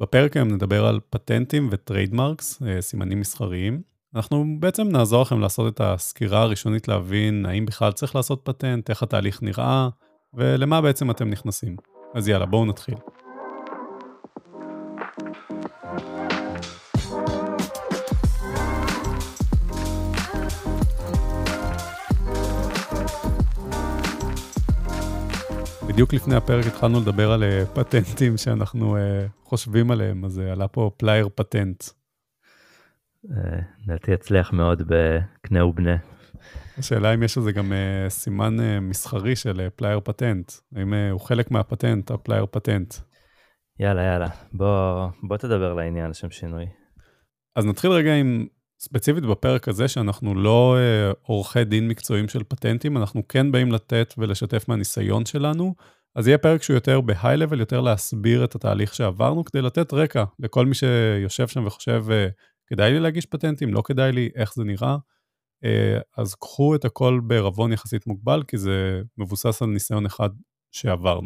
בפרק היום נדבר על פטנטים וטריידמרקס, סימנים מסחריים. אנחנו בעצם נעזור לכם לעשות את הסקירה הראשונית להבין האם בכלל צריך לעשות פטנט, איך התהליך נראה, ולמה בעצם אתם נכנסים. אז יאללה, בואו נתחיל. בדיוק לפני הפרק התחלנו לדבר על פטנטים שאנחנו חושבים עליהם, אז עלה פה פלייר פטנט. לדעתי יצליח מאוד בקנה ובנה. השאלה אם יש לזה גם סימן מסחרי של פלייר פטנט, האם הוא חלק מהפטנט, הפלייר פטנט. יאללה, בוא תדבר לעניין לשם שינוי. אז נתחיל רגע עם, ספציפית בפרק הזה, שאנחנו לא עורכי דין מקצועיים של פטנטים, אנחנו כן באים לתת ולשתף מהניסיון שלנו, אז יהיה פרק שהוא יותר בהיי לבל, יותר להסביר את התהליך שעברנו, כדי לתת רקע לכל מי שיושב שם וחושב, כדאי לי להגיש פטנטים, לא כדאי לי, איך זה נראה, אז קחו את הכל בערבון יחסית מוגבל, כי זה מבוסס על ניסיון אחד שעברנו.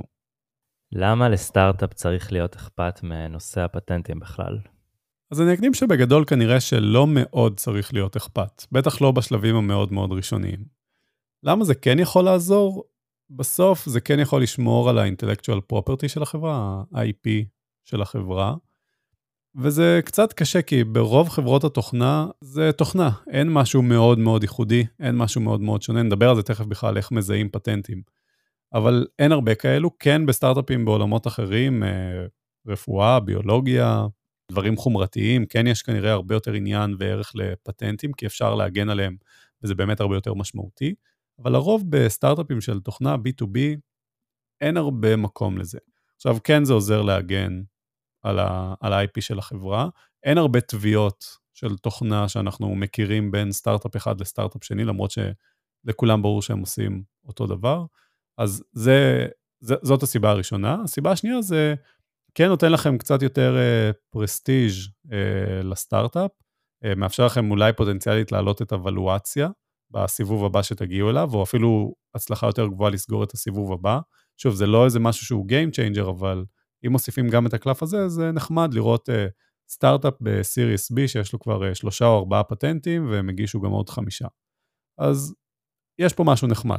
למה לסטארט-אפ צריך להיות אכפת מנושא הפטנטים בכלל? אז אני אקדים שבגדול כנראה שלא מאוד צריך להיות אכפת, בטח לא בשלבים המאוד מאוד ראשוניים. למה זה כן יכול לעזור? בסוף זה כן יכול לשמור על ה-intellectual property של החברה, ה-IP של החברה, וזה קצת קשה כי ברוב חברות התוכנה זה תוכנה, אין משהו מאוד מאוד ייחודי, אין משהו מאוד מאוד שונה, נדבר על זה תכף בכלל איך מזהים פטנטים. אבל אין הרבה כאלו, כן בסטארט-אפים בעולמות אחרים, רפואה, ביולוגיה, דברים חומרתיים, כן יש כנראה הרבה יותר עניין וערך לפטנטים, כי אפשר להגן עליהם, וזה באמת הרבה יותר משמעותי, אבל לרוב בסטארט-אפים של תוכנה B2B, אין הרבה מקום לזה. עכשיו כן זה עוזר להגן על ה-IP של החברה, אין הרבה תביעות של תוכנה שאנחנו מכירים בין סטארט-אפ אחד לסטארט-אפ שני, למרות שלכולם ברור שהם עושים אותו דבר, אז זאת הסיבה הראשונה. הסיבה השנייה זה כן נותן לכם קצת יותר פרסטיג' לסטארט-אפ, מאפשר לכם אולי פוטנציאלית להעלות את הוולואציה בסיבוב הבא שתגיעו אליו, או אפילו הצלחה יותר גבוהה לסגור את הסיבוב הבא. שוב, זה לא איזה משהו שהוא game changer, אבל אם מוסיפים גם את הקלף הזה, זה נחמד לראות סטארט-אפ בסיריס B, שיש לו כבר 3 או 4 פטנטים, והם הגישו גם עוד 5. אז יש פה משהו נחמד.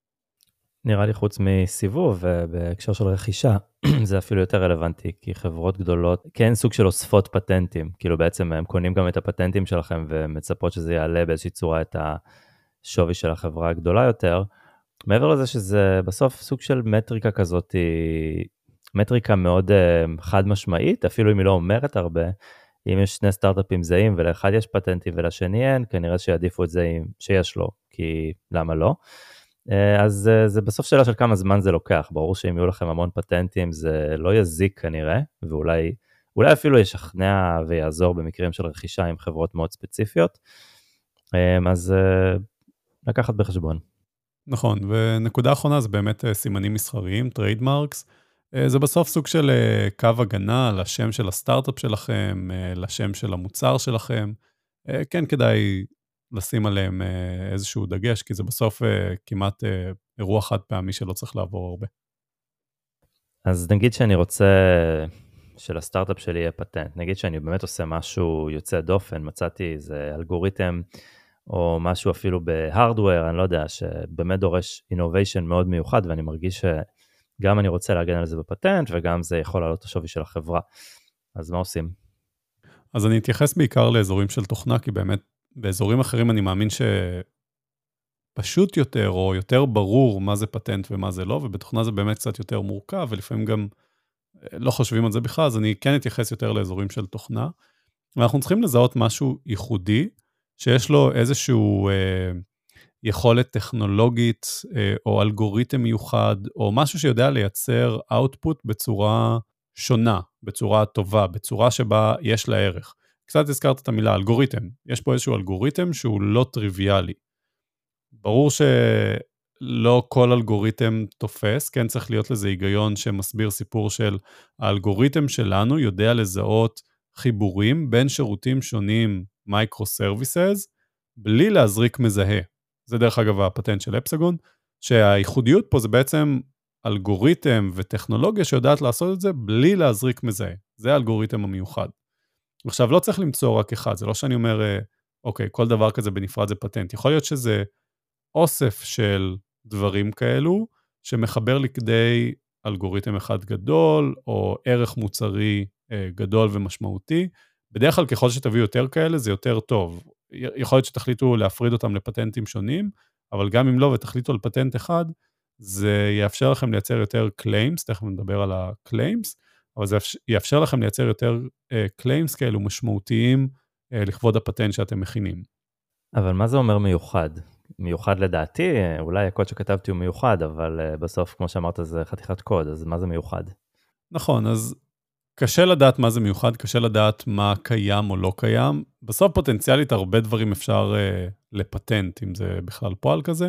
נראה לי חוץ מסיבוב, ובהקשר של רכישה, זה אפילו יותר רלוונטי, כי חברות גדולות, כן סוג של אוספות פטנטים, כאילו בעצם הם קונים גם את הפטנטים שלכם, ומצפות שזה יעלה באיזושהי צורה את השווי של החברה הגדולה יותר. מעבר לזה שזה בסוף סוג של מטריקה כזאת, מטריקה מאוד חד משמעית, אפילו אם היא לא אומרת הרבה, אם יש 2 סטארט-אפים זהים, ולאחד יש פטנטים ולשני אין, כנראה שיעדיפו את זה שיש לו, כי למה לא? אז זה בסוף שאלה של כמה זמן זה לוקח, ברור שאם יהיו לכם המון פטנטים זה לא יזיק כנראה, ואולי אפילו ישכנע ויעזור במקרים של רכישה עם חברות מאוד ספציפיות, אז לקחת בחשבון. נכון, ונקודה אחרונה זה באמת סימנים מסחריים, טריידמרקס, זה בסוף סוג של קו הגנה לשם של הסטארט-אפ שלכם, לשם של המוצר שלכם, כן כדאי לשים עליהם איזשהו דגש, כי זה בסוף כמעט אירוע חד פעמי שלא צריך לעבור הרבה. אז נגיד שאני רוצה שלסטארט-אפ שלי יהיה פטנט, נגיד שאני באמת עושה משהו יוצא דופן, מצאתי איזה אלגוריתם, או משהו אפילו בהארדוור, אני לא יודע, שבאמת דורש innovation מאוד מיוחד, ואני מרגיש שגם אני רוצה להגן על זה בפטנט, וגם זה יכול לעלות את השווי של החברה. אז מה עושים? אז אני אתייחס בעיקר לאזורים של תוכנה, כי באמת באזורים אחרים אני מאמין שפשוט יותר, או יותר ברור מה זה פטנט ומה זה לא, ובתוכנה זה באמת קצת יותר מורכב, ולפעמים גם לא חושבים על זה בכלל, אז אני כן אתייחס יותר לאזורים של תוכנה, ואנחנו צריכים לזהות משהו ייחודי, שיש לו איזשהו יכולת טכנולוגית, או אלגוריתם מיוחד, או משהו שיודע לייצר output בצורה שונה, בצורה טובה, בצורה שבה יש לה ערך. קצת הזכרת את המילה אלגוריתם. יש פה איזשהו אלגוריתם שהוא לא טריוויאלי. ברור שלא כל אלגוריתם תופס, כן צריך להיות לזה היגיון שמסביר סיפור של האלגוריתם שלנו יודע לזהות חיבורים בין שירותים שונים מייקרו-סרוויסס, בלי להזריק מזהה. זה דרך אגב הפטנט של אפסגון, שהייחודיות פה זה בעצם אלגוריתם וטכנולוגיה שיודעת לעשות את זה בלי להזריק מזהה. זה האלגוריתם המיוחד. עכשיו, לא צריך למצוא רק אחד, זה לא שאני אומר, אוקיי, כל דבר כזה בנפרד זה פטנט. יכול להיות שזה אוסף של דברים כאלו, שמחבר לכדי אלגוריתם אחד גדול, או ערך מוצרי גדול ומשמעותי. בדרך כלל, ככל שתביאו יותר כאלה, זה יותר טוב. יכול להיות שתחליטו להפריד אותם לפטנטים שונים, אבל גם אם לא ותחליטו על פטנט אחד, זה יאפשר לכם לייצר יותר claims, תכף נדבר על ה-claims, אבל זה יאפשר לכם לייצר יותר claims כאלו משמעותיים לכבוד הפטנט שאתם מכינים. אבל מה זה אומר מיוחד? מיוחד לדעתי, אולי הקוד שכתבתי הוא מיוחד, אבל בסוף, כמו שאמרת, זה חתיכת קוד, אז מה זה מיוחד? נכון, אז קשה לדעת מה זה מיוחד, קשה לדעת מה קיים או לא קיים. בסוף פוטנציאלית הרבה דברים אפשר לפטנט, אם זה בכלל פועל כזה.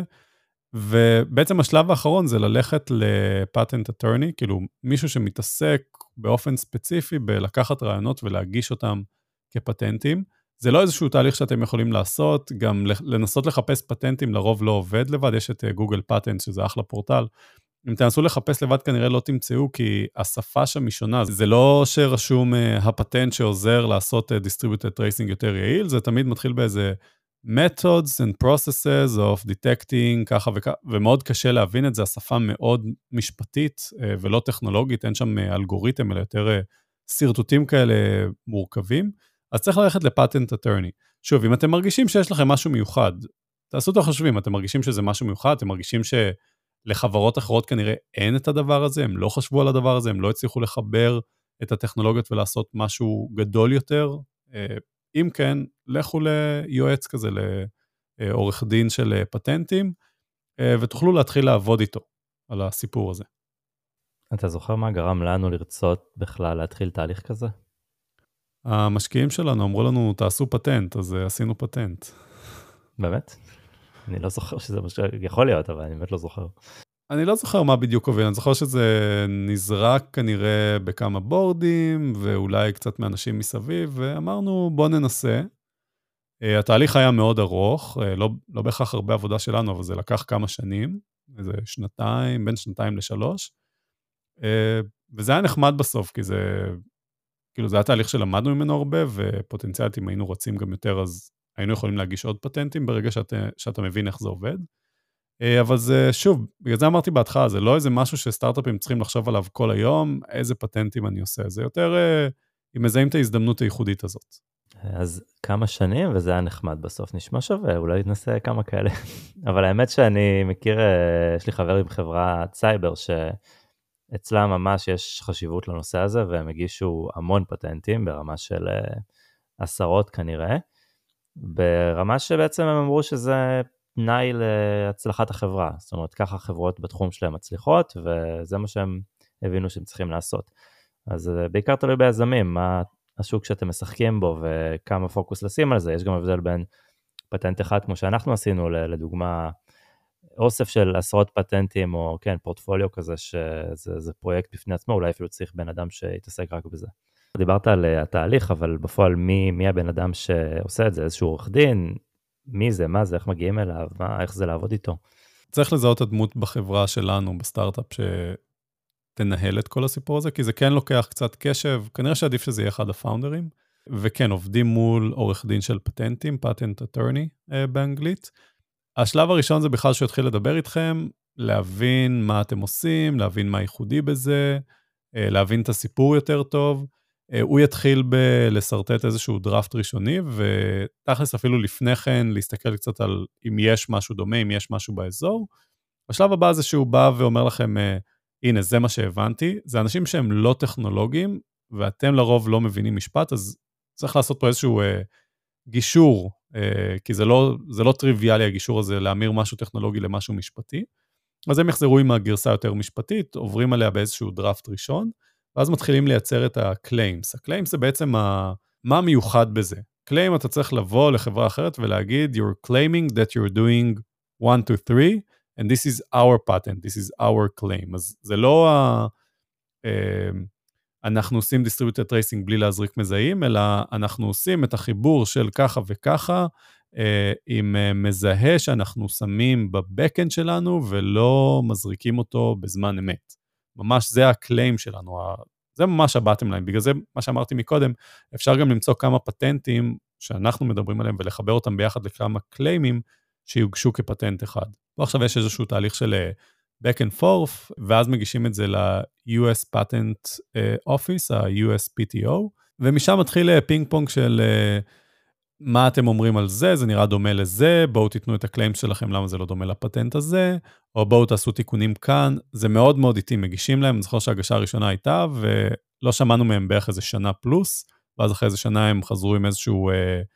ובעצם השלב האחרון זה ללכת לפטנט אטורני, כאילו מישהו שמתעסק באופן ספציפי בלקחת רעיונות ולהגיש אותם כפטנטים. זה לא איזשהו תהליך שאתם יכולים לעשות, גם לנסות לחפש פטנטים לרוב לא עובד לבד, יש את גוגל פטנט שזה אחלה פורטל. אם תנסו לחפש לבד כנראה לא תמצאו, כי השפה שם היא שונה. זה לא שרשום הפטנט שעוזר לעשות distributed tracing יותר יעיל, זה תמיד מתחיל באיזה methods and processes of detecting, ככה וככה, ומאוד קשה להבין את זה, השפה מאוד משפטית ולא טכנולוגית, אין שם אלגוריתם, אלא יותר סרטוטים כאלה מורכבים, אז צריך ללכת לפטנט אטורני. שוב, אם אתם מרגישים שיש לכם משהו מיוחד, תעשו את החושבים, אתם מרגישים שזה משהו מיוחד, אתם מרגישים שלחברות אחרות כנראה אין את הדבר הזה, הם לא חשבו על הדבר הזה, הם לא הצליחו לחבר את הטכנולוגיות ולעשות משהו גדול יותר, אם כן, לכו ליועץ כזה, לעורך דין של פטנטים, ותוכלו להתחיל לעבוד איתו על הסיפור הזה. אתה זוכר מה גרם לנו לרצות בכלל להתחיל תהליך כזה? המשקיעים שלנו אמרו לנו, תעשו פטנט, אז עשינו פטנט. באמת? אני לא זוכר שזה יכול להיות, אבל אני באמת לא זוכר. אני לא זוכר מה בדיוק הוביל, אני זוכר שזה נזרק כנראה בכמה בורדים, ואולי קצת מאנשים מסביב, ואמרנו בוא ננסה. התהליך היה מאוד ארוך, לא בהכרח הרבה עבודה שלנו, אבל זה לקח כמה שנים, איזה שנתיים, בין 2 ל3, וזה היה נחמד בסוף, כי זה, כאילו זה היה תהליך שלמדנו ממנו הרבה, ופוטנציאלית אם היינו רוצים גם יותר, אז היינו יכולים להגיש עוד פטנטים ברגע שאתה מבין איך זה עובד. אבל זה, שוב, בגלל זה אמרתי בהתחלה, זה לא איזה משהו שסטארט-אפים צריכים לחשוב עליו כל היום, איזה פטנטים אני עושה, זה יותר, אם מזהים את ההזדמנות הייחודית הזאת. אז כמה שנים, וזה היה נחמד בסוף, נשמע שווה, אולי ננסה כמה כאלה. אבל האמת שאני מכיר, יש לי חבר עם חברת סייבר, שאצלה ממש יש חשיבות לנושא הזה, והם הגישו המון פטנטים, ברמה של עשרות כנראה, ברמה שבעצם הם אמרו שזה תנאי להצלחת החברה, זאת אומרת, ככה חברות בתחום שלהם מצליחות, וזה מה שהם הבינו שהם צריכים לעשות. אז בעיקר תלוי ביזמים, מה השוק שאתם משחקים בו, וכמה פוקוס לשים על זה, יש גם הבדל בין פטנט אחד, כמו שאנחנו עשינו, לדוגמה, אוסף של עשרות פטנטים, או כן, פורטפוליו כזה, שזה פרויקט בפני עצמו, אולי אפילו צריך בן אדם שיתעסק רק בזה. דיברת על התהליך, אבל בפועל מי הבן אדם שעושה את זה? איזשהו עורך דין? מי זה? מה זה? איך מגיעים אליו? איך זה לעבוד איתו? צריך לזהות הדמות בחברה שלנו, בסטארט-אפ, שתנהל את כל הסיפור הזה, כי זה כן לוקח קצת קשב, כנראה שעדיף שזה יהיה אחד הפאונדרים, וכן, עובדים מול עורך דין של פטנטים, פטנט אטורני באנגלית. השלב הראשון זה בכלל שהוא יתחיל לדבר איתכם, להבין מה אתם עושים, להבין מה ייחודי בזה, להבין את הסיפור יותר טוב, הוא יתחיל לסרטט איזשהו דראפט ראשוני, ותכלס אפילו לפני כן להסתכל קצת על אם יש משהו דומה, אם יש משהו באזור. השלב הבא זה שהוא בא ואומר לכם, הנה זה מה שהבנתי, זה אנשים שהם לא טכנולוגיים, ואתם לרוב לא מבינים משפט, אז צריך לעשות פה איזשהו גישור, כי זה לא טריוויאלי הגישור הזה, להמיר משהו טכנולוגי למשהו משפטי. אז הם יחזרו עם הגרסה יותר משפטית, עוברים עליה באיזשהו דראפט ראשון, ואז מתחילים לייצר את ה-claims. ה-claims זה בעצם מה מיוחד בזה. claim אתה צריך לבוא לחברה אחרת ולהגיד, you're claiming that you're doing 1, 2, 3, and this is our patent, this is our claim. אז זה לא אנחנו עושים distributed tracing בלי להזריק מזהים, אלא אנחנו עושים את החיבור של ככה וככה, עם מזהה שאנחנו שמים בבקאנד שלנו, ולא מזריקים אותו בזמן אמת. ממש זה הקליים שלנו, זה ממש הבטם ליין, בגלל זה מה שאמרתי מקודם, אפשר גם למצוא כמה פטנטים שאנחנו מדברים עליהם, ולחבר אותם ביחד לכמה קליימים שיוגשו כפטנט אחד. פה עכשיו יש איזשהו תהליך של back and forth, ואז מגישים את זה ל-US Patent Office, ה-USPTO, ומשם מתחיל פינג פונג של מה אתם אומרים על זה, זה נראה דומה לזה, בואו תיתנו את הקליים שלכם למה זה לא דומה לפטנט הזה, או בואו תעשו תיקונים כאן, זה מאוד מאוד איטי, מגישים להם, אני זוכר שההגשה הראשונה הייתה, ולא שמענו מהם בערך איזה שנה פלוס, ואז אחרי איזה שנה הם חזרו עם איזשהו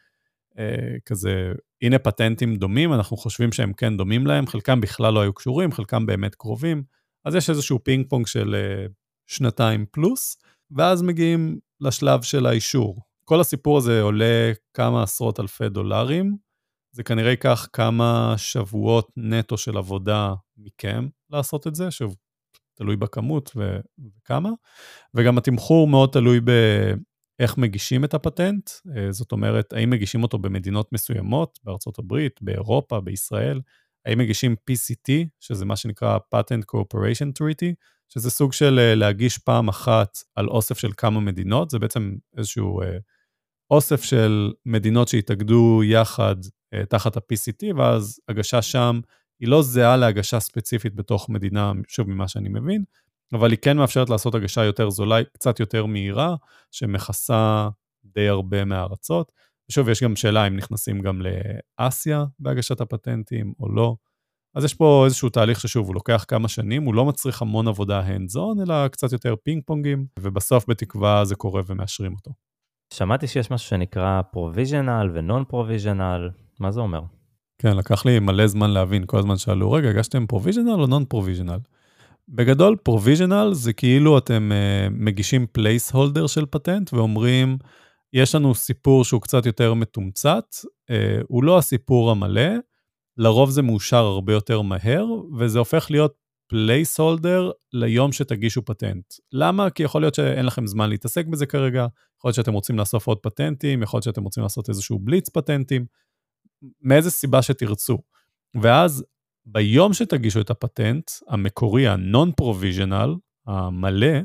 כזה, הנה פטנטים דומים, אנחנו חושבים שהם כן דומים להם, חלקם בכלל לא היו קשורים, חלקם באמת קרובים, אז יש איזשהו פינג פונג של שנתיים פלוס, ואז מגיעים לשלב של האישור. כל הסיפור הזה עולה כמה עשרות אלפי דולרים, זה כנראה ייקח כמה שבועות נטו של עבודה מכם לעשות את זה, שוב, תלוי בכמות וכמה, וגם התמחור מאוד תלוי באיך מגישים את הפטנט, זאת אומרת, האם מגישים אותו במדינות מסוימות, בארצות הברית, באירופה, בישראל, האם מגישים PCT, שזה מה שנקרא Patent Cooperation Treaty, שזה סוג של להגיש פעם אחת על אוסף של כמה מדינות, זה בעצם איזשהו אוסף של מדינות שהתאגדו יחד תחת ה-PCT, ואז הגשה שם היא לא זהה להגשה ספציפית בתוך מדינה, שוב ממה שאני מבין, אבל היא כן מאפשרת לעשות הגשה יותר זולה, קצת יותר מהירה, שמכסה די הרבה מהארצות. ושוב, יש גם שאלה אם נכנסים גם לאסיה בהגשת הפטנטים או לא. אז יש פה איזשהו תהליך ששוב, הוא לוקח כמה שנים, הוא לא מצריך המון עבודה hands-on, אלא קצת יותר פינג פונגים, ובסוף בתקווה זה קורה ומאשרים אותו. שמעתי שיש משהו שנקרא provisional ו-non-provisional, מה זה אומר? כן, לקח לי מלא זמן להבין, כל הזמן שאלו, רגע, הגשתם provisional או non-provisional? בגדול, provisional זה כאילו אתם מגישים placeholder של פטנט, ואומרים, יש לנו סיפור שהוא קצת יותר מתומצת, הוא לא הסיפור המלא, לרוב זה מאושר הרבה יותר מהר, וזה הופך להיות placeholder ליום שתגישו פטנט. למה? כי יכול להיות שאין לכם זמן להתעסק בזה כרגע, יכול להיות שאתם רוצים לאסוף עוד פטנטים, יכול להיות שאתם רוצים לעשות איזשהו בליץ פטנטים, מאיזה סיבה שתרצו. ואז ביום שתגישו את הפטנט, המקורי, ה-non-provisional, המלא,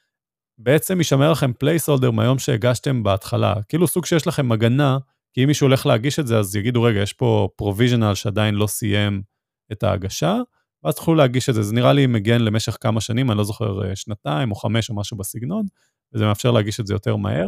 בעצם ישמר לכם placeholder מהיום שהגשתם בהתחלה. כאילו סוג שיש לכם הגנה, כי אם מישהו הולך להגיש את זה, אז יגידו, רגע, יש פה provisional שעדיין לא סיים את ההגשה, ואז תוכלו להגיש את זה. זה נראה לי מגן למשך כמה שנים, אני לא זוכר 2 או 5 או משהו בסגנון, וזה מאפשר להגיש את זה יותר מהר.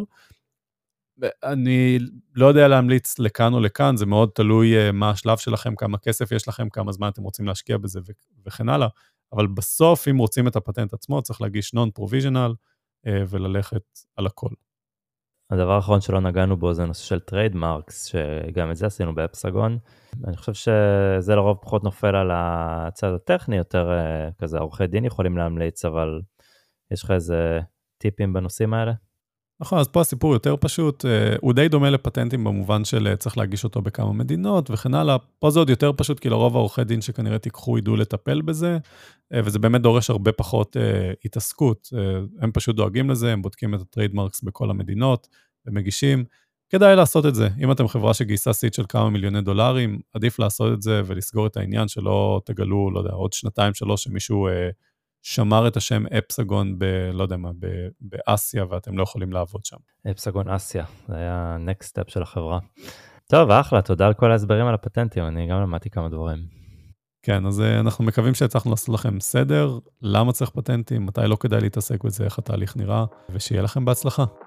אני לא יודע להמליץ לכאן או לכאן, זה מאוד תלוי מה השלב שלכם, כמה כסף יש לכם, כמה זמן אתם רוצים להשקיע בזה וכן הלאה, אבל בסוף, אם רוצים את הפטנט עצמו, צריך להגיש non-provisional וללכת על הכל. הדבר האחרון שלא נגענו בו זה נושא של טריידמרקס, שגם את זה עשינו באפסגון. אני חושב שזה לרוב פחות נופל על הצד הטכני, יותר כזה עורכי דין יכולים להמליץ, אבל יש לך איזה טיפים בנושאים האלה? נכון, אז פה הסיפור יותר פשוט, הוא די דומה לפטנטים במובן של צריך להגיש אותו בכמה מדינות וכן הלאה, פה זה עוד יותר פשוט, כי לרוב העורכי דין שכנראה תיקחו ידעו לטפל בזה, וזה באמת דורש הרבה פחות התעסקות, הם פשוט דואגים לזה, הם בודקים את הטריידמרקס בכל המדינות, ומגישים, כדאי לעשות את זה, אם אתם חברה שגייסה סיד של כמה מיליוני דולרים, עדיף לעשות את זה ולסגור את העניין שלא תגלו, לא יודע, עוד 2-3 שמישהו שמר את השם אפסגון לא יודע מה, באסיה, ואתם לא יכולים לעבוד שם. אפסגון אסיה, זה היה next step של החברה. טוב, אחלה, תודה על כל ההסברים על הפטנטים, אני גם למדתי כמה דברים. כן, אז אנחנו מקווים שהצלחנו לעשות לכם סדר, למה צריך פטנטים, מתי לא כדאי להתעסק בזה, איך התהליך נראה, ושיהיה לכם בהצלחה.